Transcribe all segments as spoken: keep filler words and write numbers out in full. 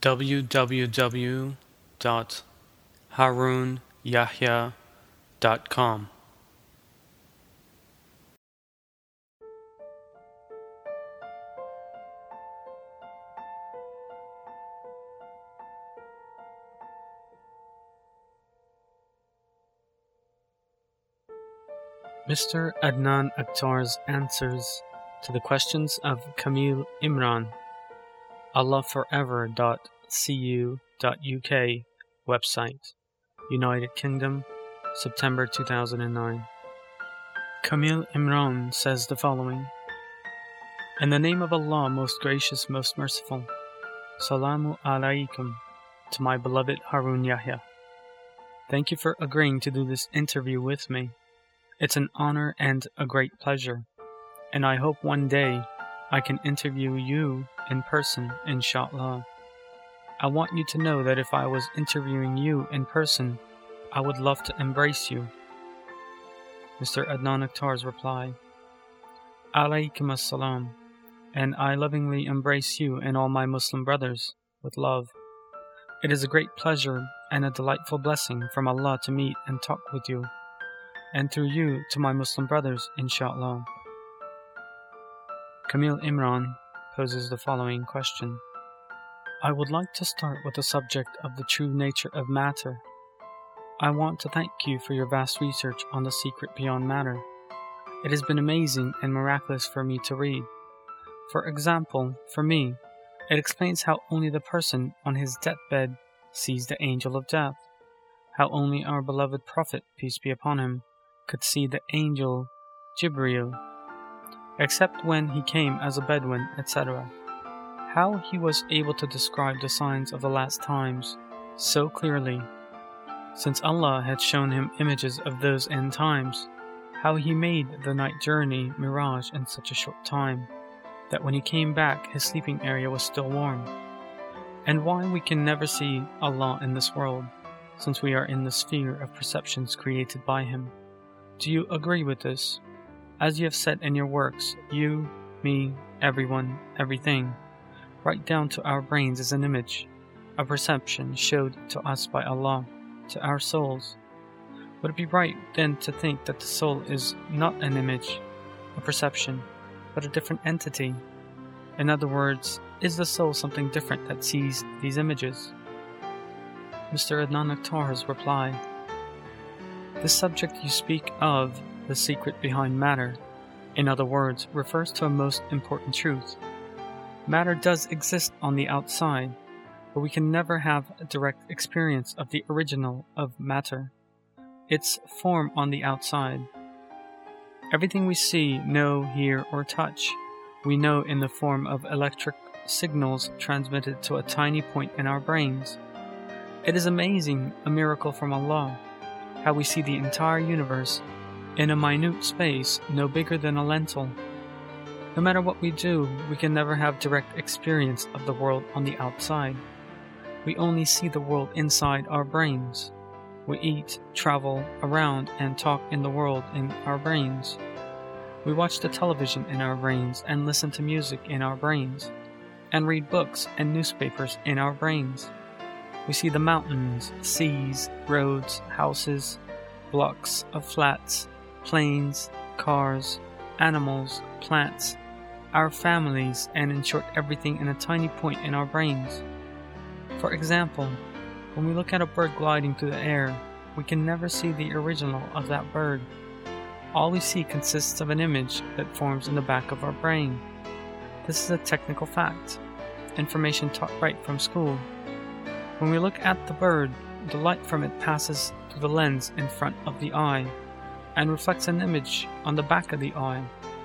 w w w dot harun yahya dot com. Mister Adnan Akhtar's answers to the questions of Kamil Imran, Allah Forever dot c u dot u k website, United Kingdom, September two thousand nine. Kamil Imran says the following: In the name of Allah, most gracious, most merciful, Salamu alaikum to my beloved Harun Yahya. Thank you for agreeing to do this interview with me. It's an honor and a great pleasure, and I hope one day I can interview you in person, inshallah. I want you to know that if I was interviewing you in person, I would love to embrace you. Mister Adnan Akhtar's reply: Alaykum as-salam, and I lovingly embrace you and all my Muslim brothers with love. It is a great pleasure and a delightful blessing from Allah to meet and talk with you, and through you to my Muslim brothers, inshallah. Kamil Imran poses the following question: I would like to start with the subject of the true nature of matter. I want to thank you for your vast research on the secret beyond matter. It has been amazing and miraculous for me to read. For example, for me, it explains how only the person on his deathbed sees the angel of death, how only our beloved Prophet, peace be upon him, could see the angel Jibreel, except when he came as a Bedouin, et cetera. How he was able to describe the signs of the last times so clearly, since Allah had shown him images of those end times, how he made the night journey mirage in such a short time, that when he came back his sleeping area was still warm, and why we can never see Allah in this world, since we are in the sphere of perceptions created by him. Do you agree with this? As you have said in your works, you, me, everyone, everything, right down to our brains is an image, a perception showed to us by Allah, to our souls. Would it be right then to think that the soul is not an image, a perception, but a different entity? In other words, is the soul something different that sees these images? Mister Adnan Akhtar's reply: The subject you speak of, the secret behind matter, in other words, refers to a most important truth. Matter does exist on the outside, but we can never have a direct experience of the original of matter, its form on the outside. Everything we see, know, hear, or touch, we know in the form of electric signals transmitted to a tiny point in our brains. It is amazing, a miracle from Allah, how we see the entire universe in a minute space no bigger than a lentil. No matter what we do, we can never have direct experience of the world on the outside. We only see the world inside our brains. We eat, travel around, and talk in the world in our brains. We watch the television in our brains and listen to music in our brains, and read books and newspapers in our brains. We see the mountains, seas, roads, houses, blocks of flats, planes, cars, animals, plants, our families, and in short everything in a tiny point in our brains. For example, when we look at a bird gliding through the air, we can never see the original of that bird. All we see consists of an image that forms in the back of our brain. This is a technical fact, information taught right from school. When we look at the bird, the light from it passes through the lens in front of the eye and reflects an image on the back of the eye.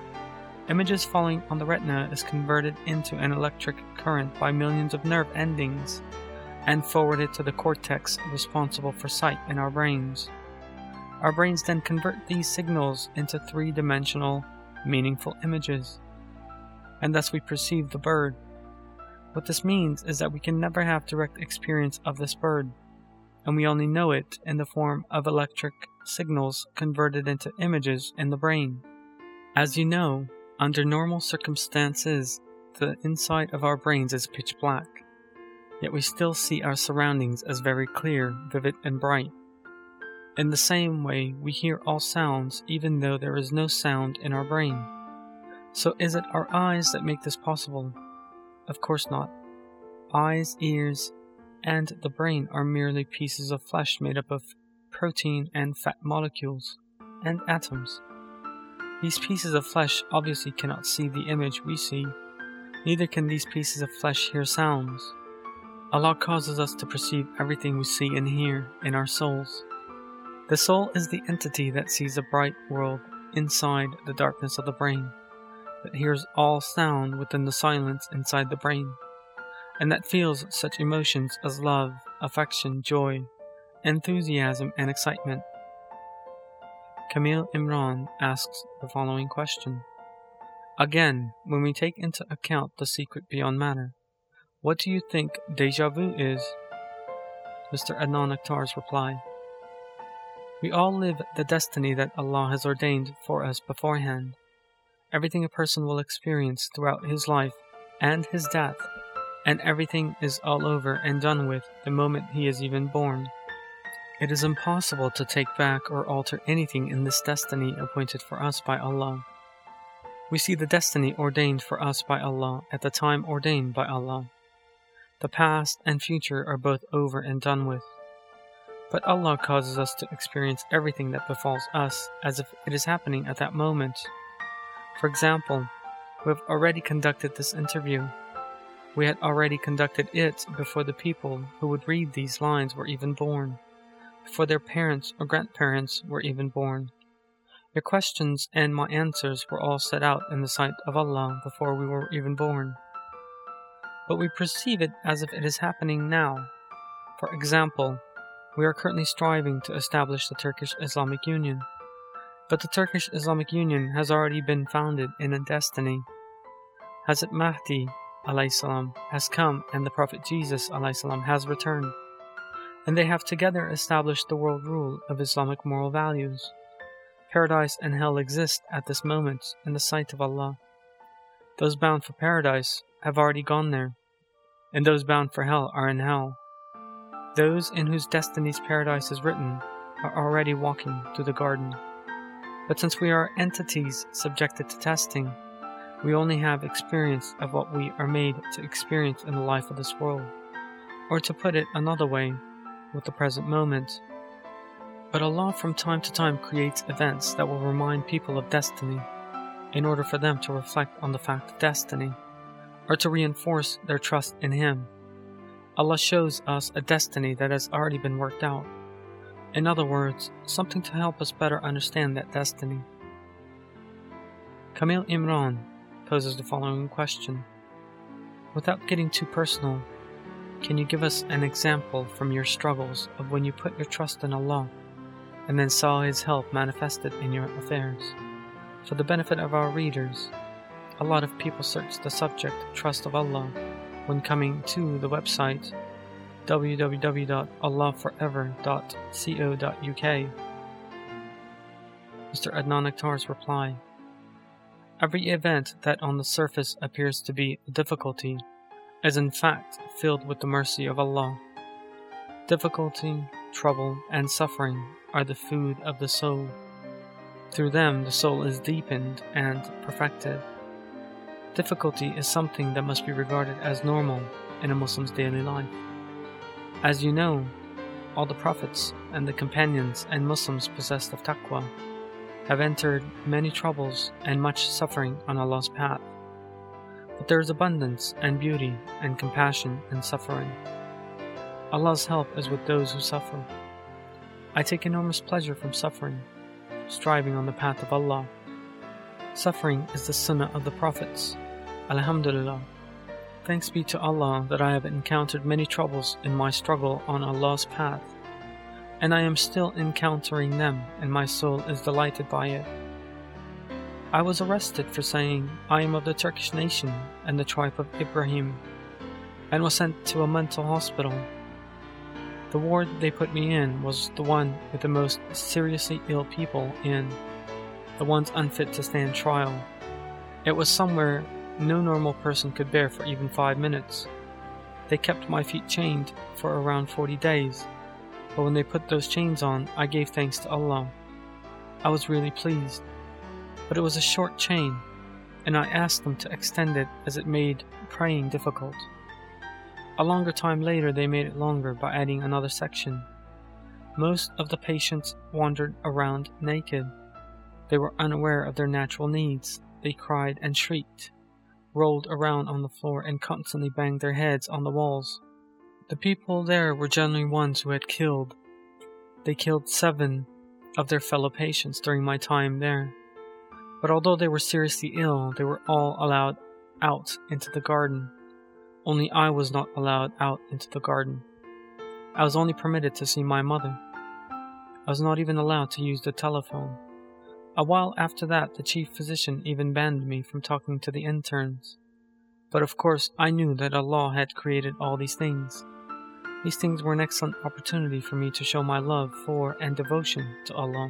Images falling on the retina is converted into an electric current by millions of nerve endings and forwarded to the cortex responsible for sight in our brains. Our brains then convert these signals into three-dimensional, meaningful images, and thus we perceive the bird. What this means is that we can never have direct experience of this bird, and we only know it in the form of electric signals converted into images in the brain. As you know, under normal circumstances, the inside of our brains is pitch black. yet we still see our surroundings as very clear, vivid, and bright. In the same way, we hear all sounds even though there is no sound in our brain. So is it our eyes that make this possible? Of course not. Eyes, ears, and the brain are merely pieces of flesh made up of protein and fat molecules and atoms. These pieces of flesh obviously cannot see the image we see, neither can these pieces of flesh hear sounds. Allah causes us to perceive everything we see and hear in our souls. The soul is the entity that sees a bright world inside the darkness of the brain, that hears all sound within the silence inside the brain, and that feels such emotions as love, affection, joy, enthusiasm, and excitement. Kamil Imran asks the following question. Again, when we take into account the secret beyond matter, what do you think déjà vu is? Mister Adnan Akhtar's reply. We all live the destiny that Allah has ordained for us beforehand. Everything a person will experience throughout his life and his death, and everything is all over and done with the moment he is even born. It is impossible to take back or alter anything in this destiny appointed for us by Allah. We see the destiny ordained for us by Allah at the time ordained by Allah. The past and future are both over and done with. But Allah causes us to experience everything that befalls us as if it is happening at that moment. For example, we have already conducted this interview. We had already conducted it before the people who would read these lines were even born, before their parents or grandparents were even born. Your questions and my answers were all set out in the sight of Allah before we were even born. But we perceive it as if it is happening now. For example, we are currently striving to establish the Turkish Islamic Union. But the Turkish Islamic Union has already been founded in a destiny. Hazrat Mahdi alayhi salam has come and the Prophet Jesus alayhi salam has returned. And they have together established the world rule of Islamic moral values. Paradise and hell exist at this moment in the sight of Allah. Those bound for paradise have already gone there, and those bound for hell are in hell. Those in whose destiny's paradise is written are already walking through the garden. But since we are entities subjected to testing, we only have experience of what we are made to experience in the life of this world, or to put it another way, with the present moment. But Allah from time to time creates events that will remind people of destiny, in order for them to reflect on the fact of destiny, or to reinforce their trust in Him. Allah shows us a destiny that has already been worked out. In other words, something to help us better understand that destiny. Kamil Imran poses the following question. Without getting too personal, can you give us an example from your struggles of when you put your trust in Allah and then saw His help manifested in your affairs? For the benefit of our readers, a lot of people search the subject trust of Allah when coming to the website w w w dot allah forever dot co dot u k. Mister Adnan Akhtar's reply. Every event that on the surface appears to be a difficulty is in fact filled with the mercy of Allah. Difficulty, trouble, and suffering are the food of the soul. Through them the soul is deepened and perfected. Difficulty is something that must be regarded as normal in a Muslim's daily life. As you know, all the prophets and the companions and Muslims possessed of taqwa have entered many troubles and much suffering on Allah's path. But there is abundance and beauty and compassion in suffering. Allah's help is with those who suffer. I take enormous pleasure from suffering, striving on the path of Allah. Suffering is the sunnah of the prophets. Alhamdulillah. Thanks be to Allah that I have encountered many troubles in my struggle on Allah's path, and I am still encountering them, and my soul is delighted by it. I was arrested for saying I am of the Turkish nation and the tribe of Ibrahim, and was sent to a mental hospital. The ward they put me in was the one with the most seriously ill people in, the ones unfit to stand trial. It was somewhere no normal person could bear for even five minutes. They kept my feet chained for around forty days, but when they put those chains on, I gave thanks to Allah. I was really pleased, but it was a short chain, and I asked them to extend it as it made praying difficult. A longer time later they made it longer by adding another section. Most of the patients wandered around naked. They were unaware of their natural needs. They cried and shrieked, rolled around on the floor, and constantly banged their heads on the walls. The people there were generally ones who had killed. They killed seven of their fellow patients during my time there. But although they were seriously ill, they were all allowed out into the garden. Only I was not allowed out into the garden. I was only permitted to see my mother. I was not even allowed to use the telephone. A while after that, the chief physician even banned me from talking to the interns. But of course, I knew that Allah had created all these things. These things were an excellent opportunity for me to show my love for and devotion to Allah.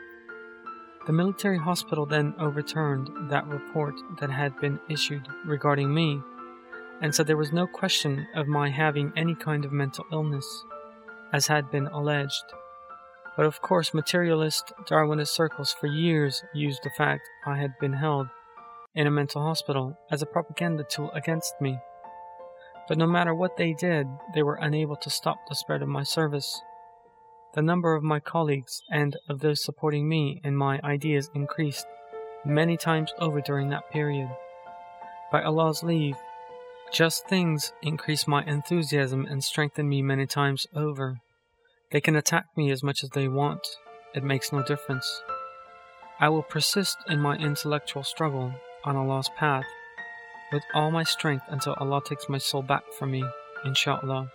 The military hospital then overturned that report that had been issued regarding me, and said there was no question of my having any kind of mental illness, as had been alleged. But of course, materialist Darwinist circles for years used the fact I had been held in a mental hospital as a propaganda tool against me. But no matter what they did, they were unable to stop the spread of my service. The number of my colleagues and of those supporting me and my ideas increased many times over during that period. By Allah's leave, just things increase my enthusiasm and strengthen me many times over. They can attack me as much as they want. It makes no difference. I will persist in my intellectual struggle on Allah's path with all my strength until Allah takes my soul back from me, inshallah.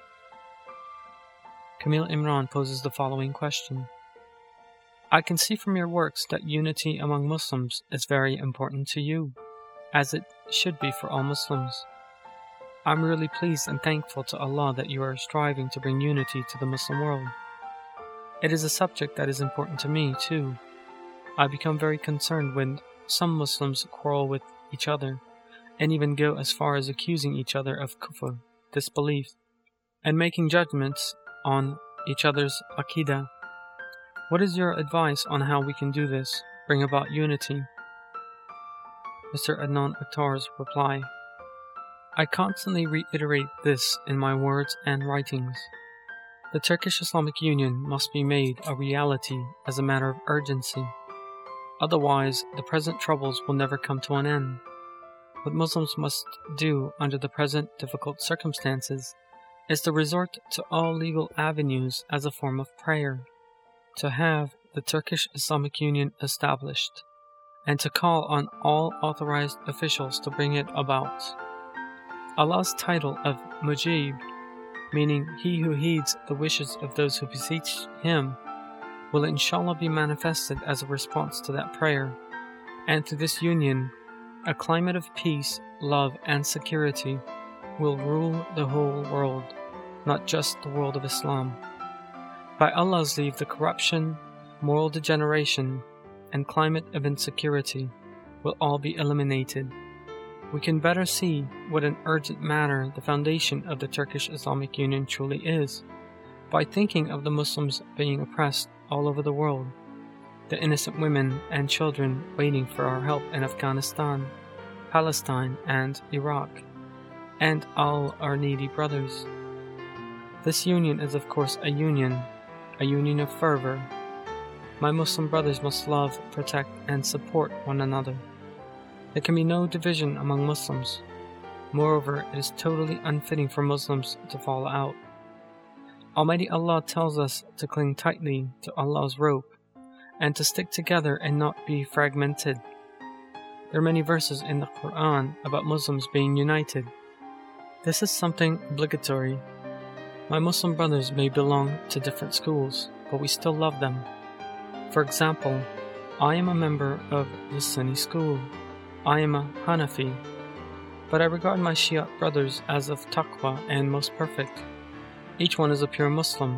Camille Imran poses the following question. I can see from your works that unity among Muslims is very important to you, as it should be for all Muslims. I'm really pleased and thankful to Allah that you are striving to bring unity to the Muslim world. It is a subject that is important to me, too. I become very concerned when some Muslims quarrel with each other, and even go as far as accusing each other of kufr, disbelief, and making judgments on each other's aqidah. What is your advice on how we can do this, bring about unity? Mister Adnan Akhtar's reply. I constantly reiterate this in my words and writings. The Turkish Islamic Union must be made a reality as a matter of urgency. Otherwise, the present troubles will never come to an end. What Muslims must do under the present difficult circumstances is to resort to all legal avenues as a form of prayer, to have the Turkish Islamic Union established, and to call on all authorized officials to bring it about. Allah's title of Mujib, meaning He who heeds the wishes of those who beseech Him, will inshallah be manifested as a response to that prayer, and through this union, a climate of peace, love, and security will rule the whole world, not just the world of Islam. By Allah's leave, the corruption, moral degeneration, and climate of insecurity will all be eliminated. We can better see what an urgent matter the foundation of the Turkish Islamic Union truly is by thinking of the Muslims being oppressed all over the world, the innocent women and children waiting for our help in Afghanistan, Palestine, and Iraq, and all our needy brothers. This union is of course a union, a union of fervor. My Muslim brothers must love, protect, and support one another. There can be no division among Muslims. Moreover, it is totally unfitting for Muslims to fall out. Almighty Allah tells us to cling tightly to Allah's rope and to stick together and not be fragmented. There are many verses in the Quran about Muslims being united. This is something obligatory. My Muslim brothers may belong to different schools, but we still love them. For example, I am a member of the Sunni school. I am a Hanafi, but I regard my Shiite brothers as of taqwa and most perfect. Each one is a pure Muslim.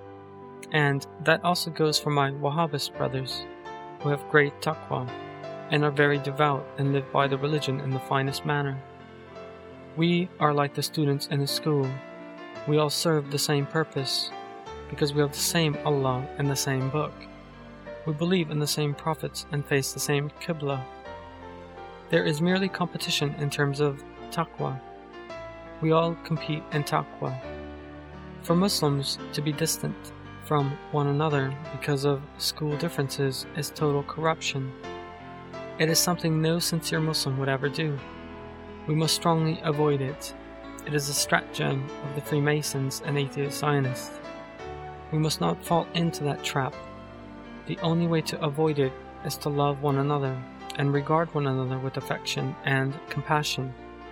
And that also goes for my Wahhabist brothers, who have great taqwa and are very devout and live by the religion in the finest manner. We are like the students in a school. We all serve the same purpose, because we have the same Allah and the same book. We believe in the same prophets and face the same Qibla. There is merely competition in terms of taqwa. We all compete in taqwa. For Muslims to be distant from one another because of school differences is total corruption. It is something no sincere Muslim would ever do. We must strongly avoid it. It is a stratagem of the Freemasons and atheist Zionists. We must not fall into that trap. The only way to avoid it is to love one another and regard one another with affection and compassion.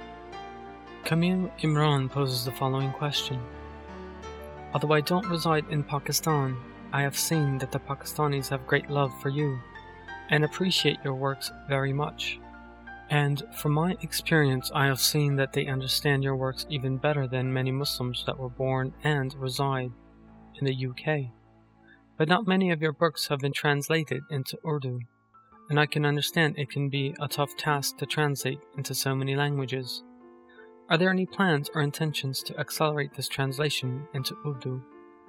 Camille Imran poses the following question. Although I don't reside in Pakistan, I have seen that the Pakistanis have great love for you and appreciate your works very much. And from my experience, I have seen that they understand your works even better than many Muslims that were born and reside in the U K. But not many of your books have been translated into Urdu, and I can understand it can be a tough task to translate into so many languages. Are there any plans or intentions to accelerate this translation into Urdu?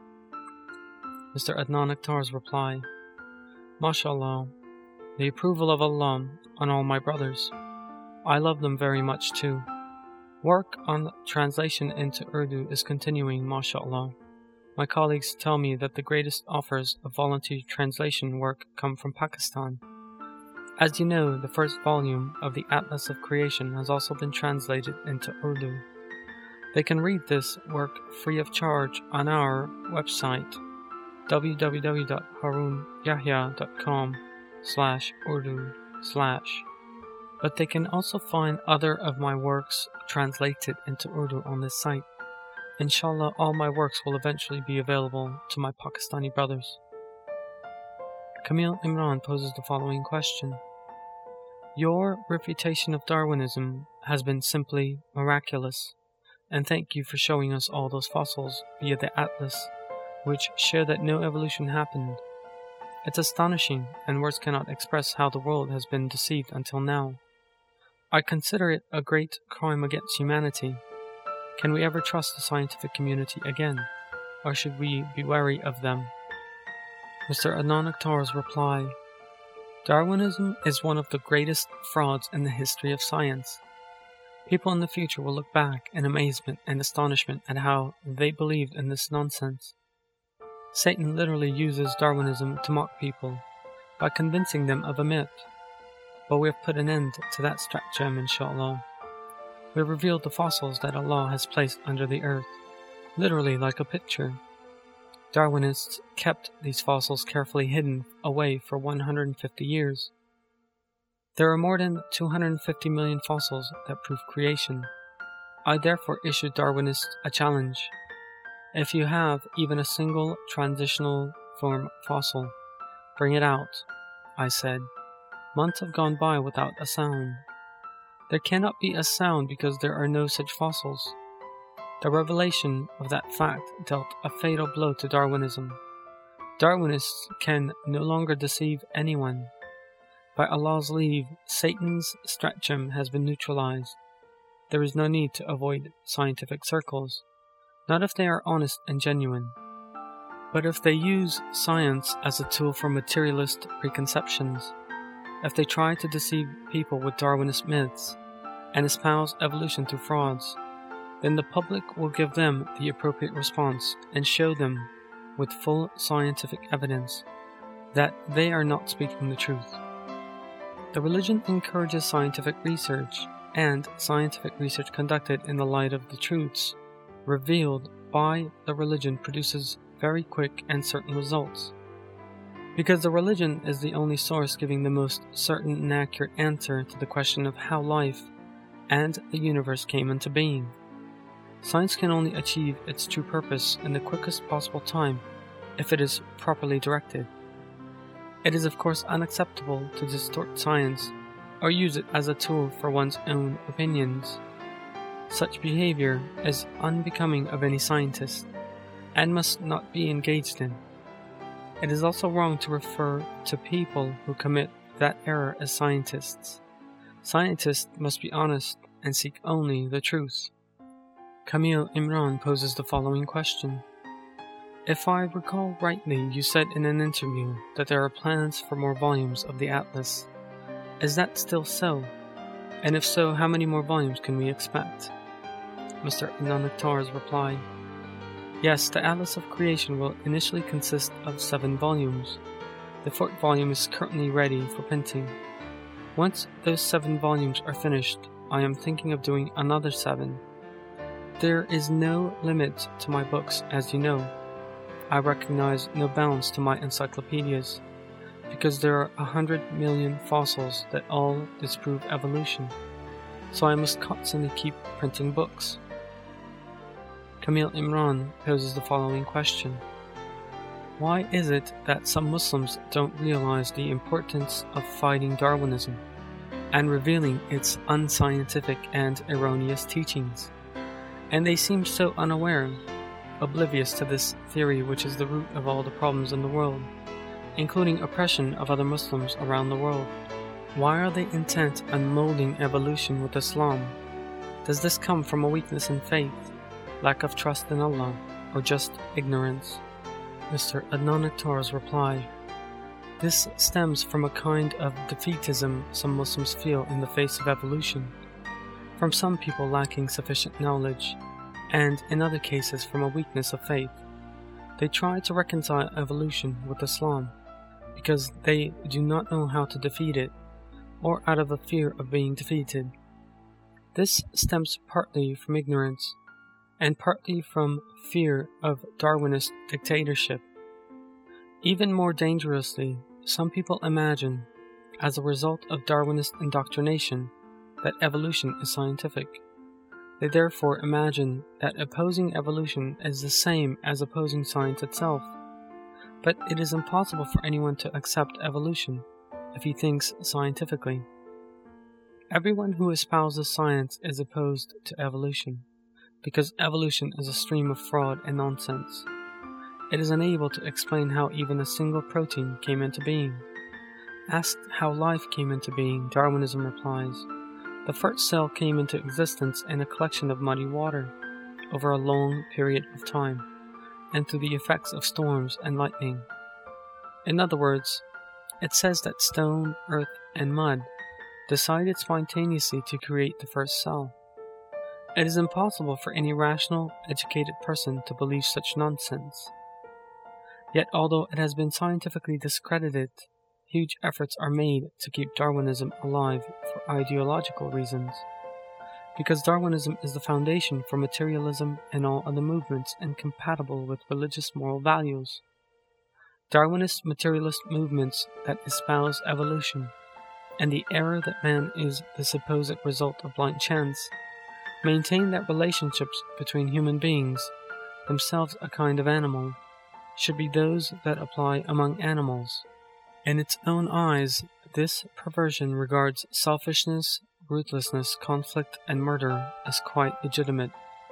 Mister Adnan Akhtar's reply, MashaAllah, the approval of Allah on all my brothers. I love them very much too. Work on translation into Urdu is continuing, MashaAllah. My colleagues tell me that the greatest offers of volunteer translation work come from Pakistan. As you know, the first volume of the Atlas of Creation has also been translated into Urdu. They can read this work free of charge on our website, w w w dot harun yahya dot com slash urdu slash. But they can also find other of my works translated into Urdu on this site. Inshallah, all my works will eventually be available to my Pakistani brothers. Camille Imran poses the following question. Your refutation of Darwinism has been simply miraculous, and thank you for showing us all those fossils via the Atlas, which show that no evolution happened. It's astonishing, and words cannot express how the world has been deceived until now. I consider it a great crime against humanity. Can we ever trust the scientific community again, or should we be wary of them? Mister Adnan Akhtar's reply, Darwinism is one of the greatest frauds in the history of science. People in the future will look back in amazement and astonishment at how they believed in this nonsense. Satan literally uses Darwinism to mock people by convincing them of a myth. But we have put an end to that stratagem, inshallah. We have revealed the fossils that Allah has placed under the earth, literally like a picture. Darwinists kept these fossils carefully hidden away for one hundred fifty years. There are more than two hundred fifty million fossils that prove creation. I therefore issue Darwinists a challenge. If you have even a single transitional form fossil, bring it out, I said. Months have gone by without a sound. There cannot be a sound because there are no such fossils. The revelation of that fact dealt a fatal blow to Darwinism. Darwinists can no longer deceive anyone. By Allah's leave, Satan's stratagem has been neutralized. There is no need to avoid scientific circles, not if they are honest and genuine. But if they use science as a tool for materialist preconceptions, if they try to deceive people with Darwinist myths, and espouse evolution through frauds, then the public will give them the appropriate response and show them, with full scientific evidence, that they are not speaking the truth. The religion encourages scientific research, and scientific research conducted in the light of the truths revealed by the religion produces very quick and certain results. Because the religion is the only source giving the most certain and accurate answer to the question of how life and the universe came into being. Science can only achieve its true purpose in the quickest possible time if it is properly directed. It is of course unacceptable to distort science or use it as a tool for one's own opinions. Such behavior is unbecoming of any scientist and must not be engaged in. It is also wrong to refer to people who commit that error as scientists. Scientists must be honest and seek only the truth. Camille Imran poses the following question. If I recall rightly, you said in an interview that there are plans for more volumes of the Atlas. Is that still so? And if so, how many more volumes can we expect? Mister Adnan Akhtar's replied, Yes, the Atlas of Creation will initially consist of seven volumes. The fourth volume is currently ready for printing. Once those seven volumes are finished, I am thinking of doing another seven. There is no limit to my books, as you know. I recognize no bounds to my encyclopedias, because there are a hundred million fossils that all disprove evolution, so I must constantly keep printing books. Camille Imran poses the following question. Why is it that some Muslims don't realize the importance of fighting Darwinism and revealing its unscientific and erroneous teachings? And they seem so unaware, oblivious to this theory which is the root of all the problems in the world, including oppression of other Muslims around the world. Why are they intent on molding evolution with Islam? Does this come from a weakness in faith, lack of trust in Allah, or just ignorance? Mister Adnan Akhtar's reply. This stems from a kind of defeatism some Muslims feel in the face of evolution, from some people lacking sufficient knowledge, and in other cases from a weakness of faith. They try to reconcile evolution with Islam because they do not know how to defeat it, or out of a fear of being defeated. This stems partly from ignorance, and partly from fear of Darwinist dictatorship. Even more dangerously, some people imagine, as a result of Darwinist indoctrination, that evolution is scientific. They therefore imagine that opposing evolution is the same as opposing science itself. But it is impossible for anyone to accept evolution if he thinks scientifically. Everyone who espouses science is opposed to evolution, because evolution is a stream of fraud and nonsense. It is unable to explain how even a single protein came into being. Asked how life came into being, Darwinism replies, the first cell came into existence in a collection of muddy water over a long period of time, and through the effects of storms and lightning. In other words, it says that stone, earth, and mud decided spontaneously to create the first cell. It is impossible for any rational, educated person to believe such nonsense. Yet although it has been scientifically discredited, huge efforts are made to keep Darwinism alive for ideological reasons, because Darwinism is the foundation for materialism and all other movements incompatible with religious moral values. Darwinist materialist movements that espouse evolution and the error that man is the supposed result of blind chance maintain that relationships between human beings, themselves a kind of animal, should be those that apply among animals. In its own eyes, this perversion regards selfishness, ruthlessness, conflict, and murder as quite legitimate.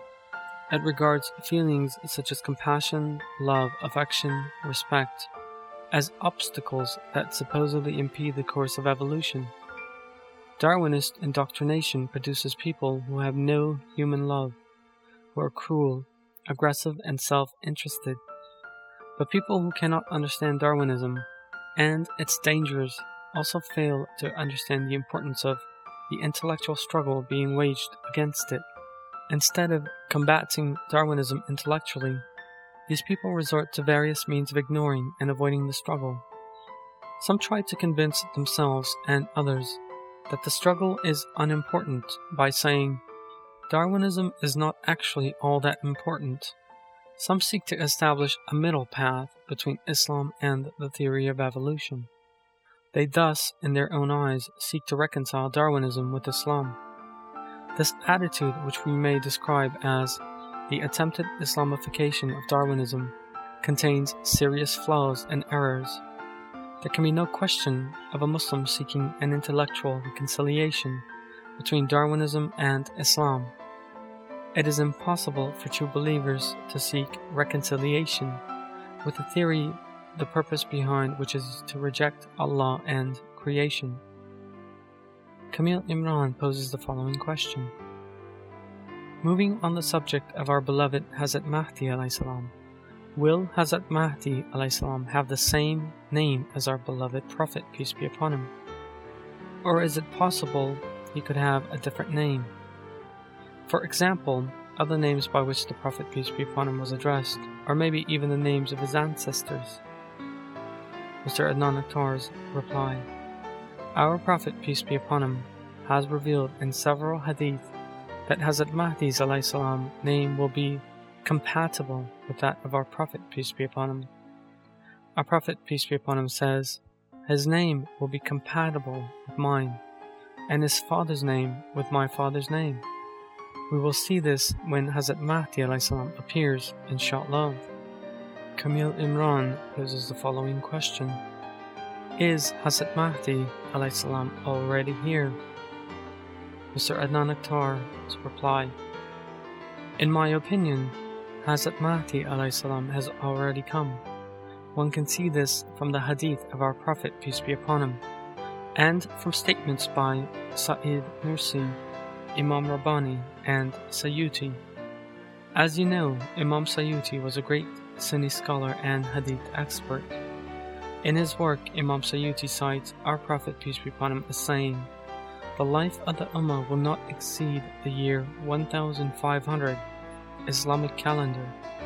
It regards feelings such as compassion, love, affection, respect, as obstacles that supposedly impede the course of evolution. Darwinist indoctrination produces people who have no human love, who are cruel, aggressive, and self-interested. But people who cannot understand Darwinism and its dangers also fail to understand the importance of the intellectual struggle being waged against it. Instead of combating Darwinism intellectually, these people resort to various means of ignoring and avoiding the struggle. Some try to convince themselves and others that the struggle is unimportant by saying, Darwinism is not actually all that important. Some seek to establish a middle path between Islam and the theory of evolution. They thus, in their own eyes, seek to reconcile Darwinism with Islam. This attitude, which we may describe as the attempted Islamification of Darwinism, contains serious flaws and errors. There can be no question of a Muslim seeking an intellectual reconciliation between Darwinism and Islam. It is impossible for true believers to seek reconciliation with a theory the purpose behind which is to reject Allah and creation. Camille Imran poses the following question. Moving on the subject of our beloved Hazrat Mahdi alayhi salam, will Hazrat Mahdi alayhi salam have the same name as our beloved Prophet, peace be upon him? Or is it possible he could have a different name? For example, other names by which the Prophet, peace be upon him, was addressed, or maybe even the names of his ancestors. Mister Adnan Akhtar's reply: Our Prophet, peace be upon him, has revealed in several hadith that Hazrat Mahdi's alayhi salam name will be compatible with that of our Prophet, peace be upon him. Our Prophet, peace be upon him, says, his name will be compatible with mine, and his father's name with my father's name. We will see this when Hazrat Mahdi alayhi salam appears, inshallah. Kamil Imran poses the following question: Is Hazrat Mahdi alayhi salam already here? Mister Adnan Akhtar's reply: In my opinion, Hazrat Mahdi alayhi salam has already come. One can see this from the hadith of our Prophet, peace be upon him, and from statements by Sa'id Nursi, Imam Rabbani, and Sayuti. As you know, Imam Sayuti was a great Sunni scholar and hadith expert. In his work, Imam Sayuti cites our Prophet, peace be upon him, as saying, the life of the Ummah will not exceed the year one thousand five hundred Islamic calendar.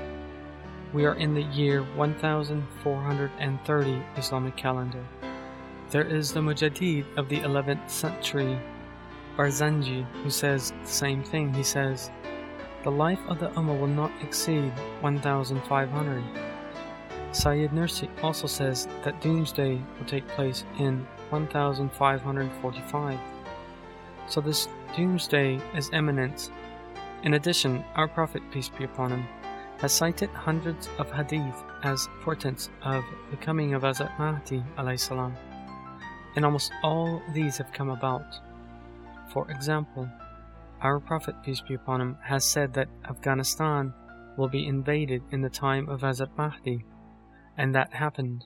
We are in the year one thousand four hundred thirty Islamic calendar. There is the Mujaddid of the eleventh century, Barzanji, who says the same thing. He says, the life of the Ummah will not exceed one thousand five hundred. Sayyid Nursi also says that Doomsday will take place in one thousand five hundred forty-five. So this Doomsday is imminent. In addition, our Prophet, peace be upon him, has cited hundreds of hadith as portents of the coming of Hazrat Mahdi alayhi salam, and almost all these have come about. For example, our Prophet, peace be upon him, has said that Afghanistan will be invaded in the time of Hazrat Mahdi, and that happened.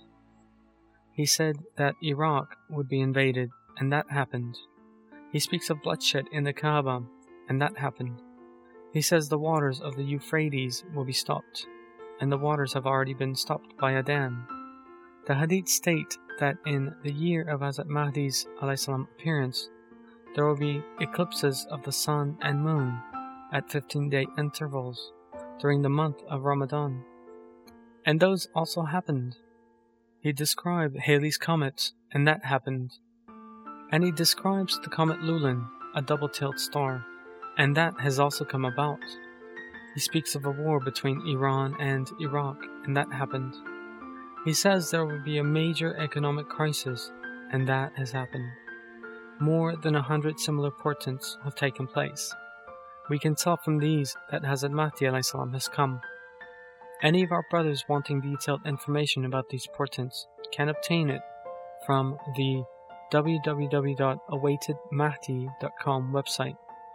He said that Iraq would be invaded, and that happened. He speaks of bloodshed in the Kaaba, and that happened. He says the waters of the Euphrates will be stopped, and the waters have already been stopped by a dam. The hadith state that in the year of Hazrat Mahdi's alayhi salam appearance, there will be eclipses of the sun and moon at fifteen-day intervals during the month of Ramadan. And those also happened. He described Halley's Comet, and that happened. And he describes the comet Lulin, a double-tailed star, and that has also come about. He speaks of a war between Iran and Iraq, and that happened. He says there will be a major economic crisis, and that has happened. More than a hundred similar portents have taken place. We can tell from these that Hazrat Mahdi alayhi salam has come. Any of our brothers wanting detailed information about these portents can obtain it from the w w w dot awaited mahdi dot com website.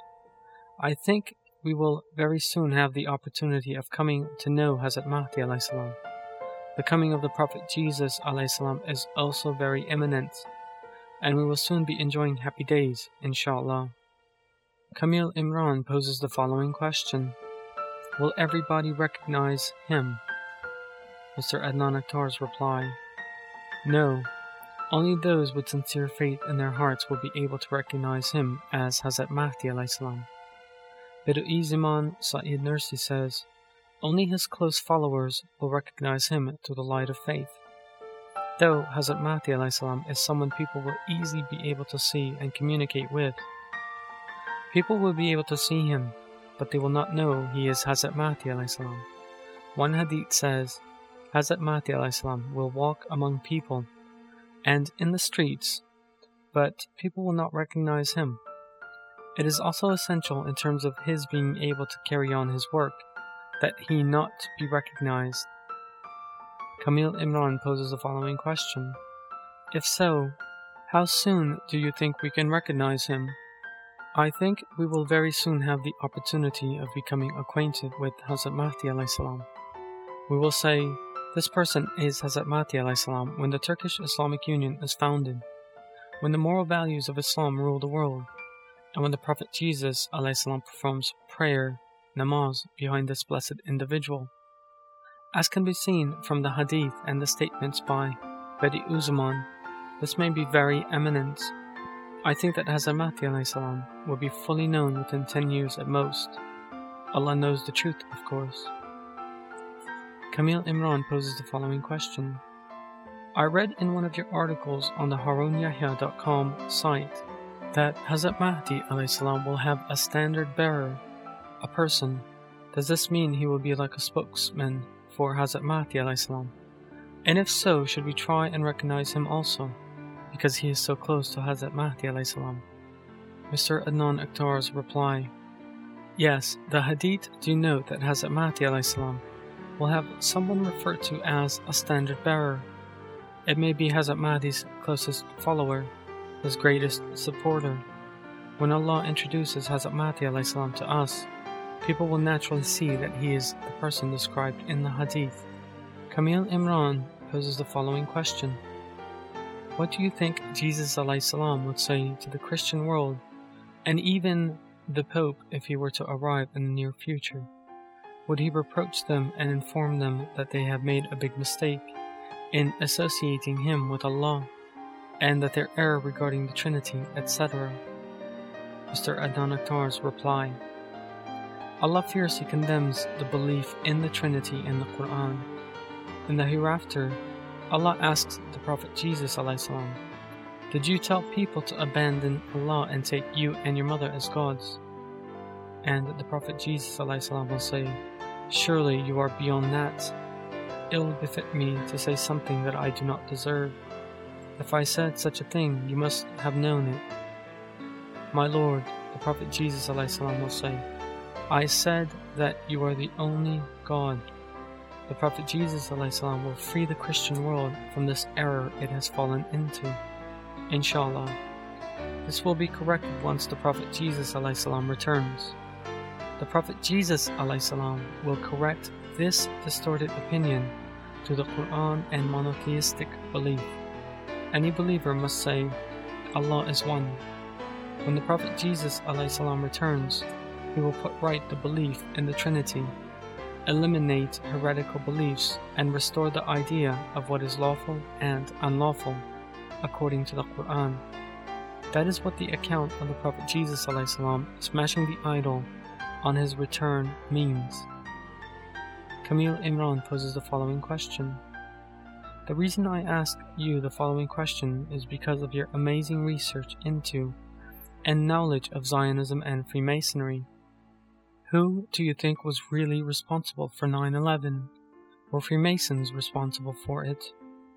I think we will very soon have the opportunity of coming to know Hazrat Mahdi alayhi salam. The coming of the Prophet Jesus alayhi salam is also very imminent, and we will soon be enjoying happy days, inshallah. Kamil Imran poses the following question: Will everybody recognize him? Mister Adnan Akhtar's reply: No. Only those with sincere faith in their hearts will be able to recognize him as Hazrat Mahdi alayhi salam. Bidui Zaman Sa'id Nursi says, only his close followers will recognize him through the light of faith. Though Hazrat Mahdi alayhi salam is someone people will easily be able to see and communicate with. People will be able to see him, but they will not know he is Hazrat Mahdi alayhi salam. One hadith says, Hazrat Mahdi alayhi salam will walk among people and in the streets, but people will not recognize him. It is also essential in terms of his being able to carry on his work, that he not be recognized. Kamil Imran poses the following question: If so, how soon do you think we can recognize him? I think we will very soon have the opportunity of becoming acquainted with Hazrat Mahdi alayhi salam. We will say, this person is Hazrat Mahdi alayhi salam when the Turkish Islamic Union is founded, when the moral values of Islam rule the world, and when the Prophet Jesus alayhi salam performs prayer namaz behind this blessed individual. As can be seen from the hadith and the statements by Bediüzzaman, this may be very eminent. I think that Hazrat Mahdi alayhi salam will be fully known within ten years at most. Allah knows the truth, of course. Kamil Imran poses the following question. I read in one of your articles on the Harun Yahya dot com site that Hazrat Mahdi alayhi salam will have a standard bearer, a person. Does this mean he will be like a spokesman for Hazrat Mahdi alayhi salam? And if so, should we try and recognize him also, because he is so close to Hazrat Mahdi alayhi salam? Mister Adnan Akhtar's reply. Yes, the hadith do note that Hazrat Mahdi alayhi salam will have someone referred to as a standard bearer. It may be Hazrat Mahdi's closest follower, his greatest supporter. When Allah introduces Hazrat Mahdi alayhi salam to us, people will naturally see that he is the person described in the hadith. Kamil Imran poses the following question. What do you think Jesus alayhi salam would say to the Christian world, and even the Pope if he were to arrive in the near future? Would he reproach them and inform them that they have made a big mistake in associating him with Allah, and that their error regarding the Trinity, et cetera? Mister Adnan Akhtar's reply. Allah fiercely condemns the belief in the Trinity in the Quran. In the hereafter, Allah asks the Prophet Jesus alayhi salam, did you tell people to abandon Allah and take you and your mother as gods? And the Prophet Jesus alayhi salam will say, surely you are beyond that. Ill befit me to say something that I do not deserve. If I said such a thing, you must have known it. My Lord, the Prophet Jesus alayhi salam will say, I said that you are the only God. The Prophet Jesus alayhi salam will free the Christian world from this error it has fallen into. Inshallah. This will be corrected once the Prophet Jesus alayhi salam returns. The Prophet Jesus alayhi salam will correct this distorted opinion to the Quran and monotheistic belief. Any believer must say, Allah is one. When the Prophet Jesus alayhi salam returns, he will put right the belief in the Trinity, eliminate heretical beliefs, and restore the idea of what is lawful and unlawful, according to the Quran. That is what the account of the Prophet Jesus alayhi salam smashing the idol on his return means. Kamil Imran poses the following question. The reason I ask you the following question is because of your amazing research into and knowledge of Zionism and Freemasonry. Who do you think was really responsible for nine eleven? Were Freemasons responsible for it?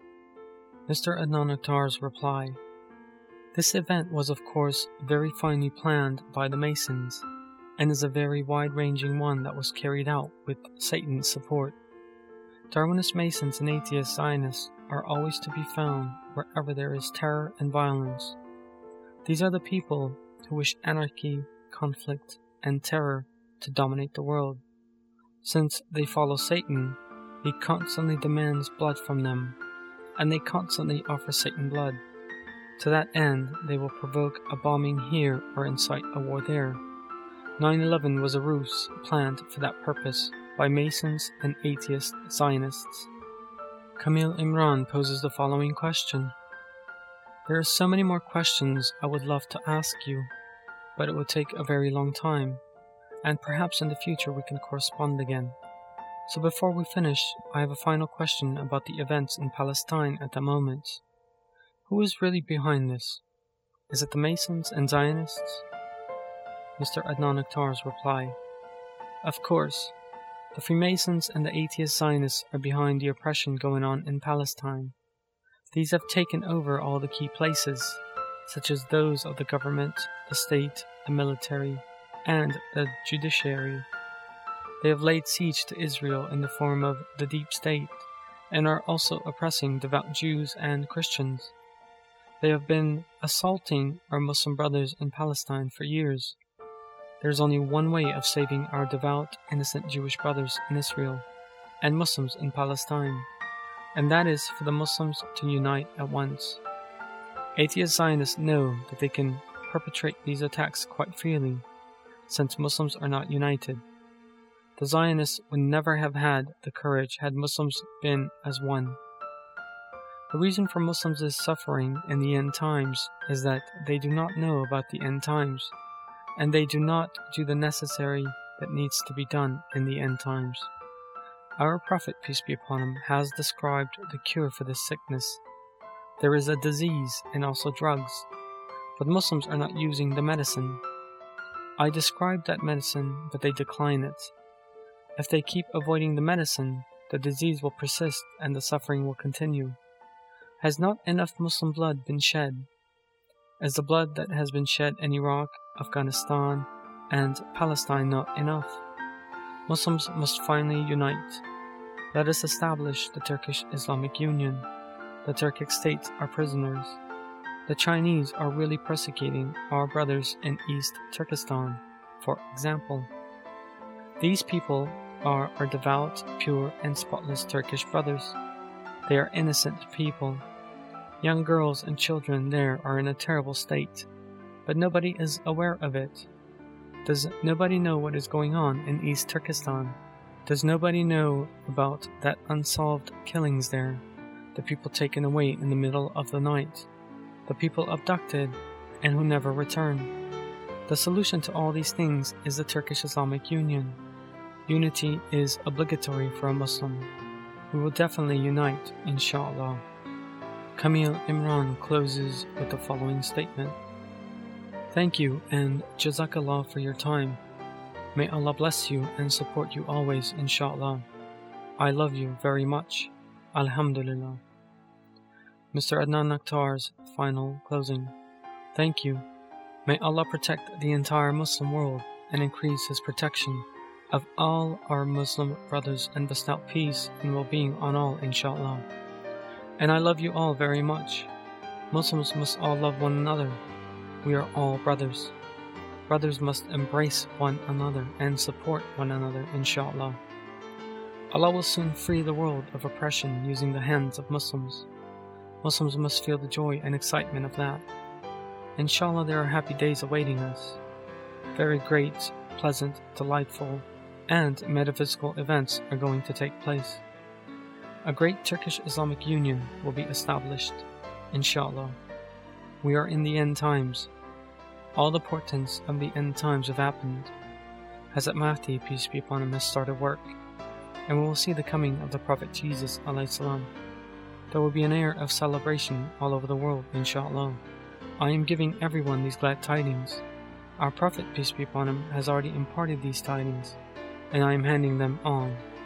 Mister Adnan Akhtar's reply. This event was of course very finely planned by the Masons, and is a very wide-ranging one that was carried out with Satan's support. Darwinist Masons and atheist Zionists are always to be found wherever there is terror and violence. These are the people who wish anarchy, conflict, and terror to dominate the world. Since they follow Satan, he constantly demands blood from them, and they constantly offer Satan blood. To that end, they will provoke a bombing here or incite a war there. nine eleven was a ruse planned for that purpose by Masons and atheist Zionists. Kamil Imran poses the following question. There are so many more questions I would love to ask you, but it would take a very long time, and perhaps in the future we can correspond again. So before we finish, I have a final question about the events in Palestine at the moment. Who is really behind this? Is it the Masons and Zionists? Mister Adnan Akhtar's reply. Of course, the Freemasons and the atheist Zionists are behind the oppression going on in Palestine. These have taken over all the key places, such as those of the government, the state, the military, and the judiciary. They have laid siege to Israel in the form of the deep state, and are also oppressing devout Jews and Christians. They have been assaulting our Muslim brothers in Palestine for years. There is only one way of saving our devout, innocent Jewish brothers in Israel and Muslims in Palestine, and that is for the Muslims to unite at once. Atheist Zionists know that they can perpetrate these attacks quite freely, since Muslims are not united. The Zionists would never have had the courage had Muslims been as one. The reason for Muslims' suffering in the end times is that they do not know about the end times, and they do not do the necessary that needs to be done in the end times. Our Prophet, peace be upon him, has described the cure for this sickness. There is a disease and also drugs, but Muslims are not using the medicine. I described that medicine, but they decline it. If they keep avoiding the medicine, the disease will persist and the suffering will continue. Has not enough Muslim blood been shed? Is the blood that has been shed in Iraq, Afghanistan, and Palestine not enough? Muslims must finally unite. Let us establish the Turkish Islamic Union. The Turkic states are prisoners. The Chinese are really persecuting our brothers in East Turkestan, for example. These people are our devout, pure, and spotless Turkish brothers. They are innocent people. Young girls and children there are in a terrible state, but nobody is aware of it. Does nobody know what is going on in East Turkestan? Does nobody know about that unsolved killings there? The people taken away in the middle of the night, the people abducted and who never return. The solution to all these things is the Turkish Islamic Union. Unity is obligatory for a Muslim. We will definitely unite, inshallah. Kamil Imran closes with the following statement. Thank you and Jazakallah for your time. May Allah bless you and support you always, inshallah. I love you very much. Alhamdulillah. Mister Adnan Akhtar's final closing. Thank you. May Allah protect the entire Muslim world and increase His protection of all our Muslim brothers and bestow peace and well-being on all, inshallah. And I love you all very much. Muslims must all love one another. We are all brothers. Brothers must embrace one another and support one another, inshallah. Allah will soon free the world of oppression using the hands of Muslims. Muslims must feel the joy and excitement of that. Inshallah, there are happy days awaiting us. Very great, pleasant, delightful, and metaphysical events are going to take place. A great Turkish Islamic Union will be established, inshallah. We are in the end times. All the portents of the end times have happened. Hazrat Mahdi, peace be upon him, has started work, and we will see the coming of the Prophet Jesus alayhi salam. There will be an air of celebration all over the world, inshallah. I am giving everyone these glad tidings. Our Prophet, peace be upon him, has already imparted these tidings, and I am handing them on.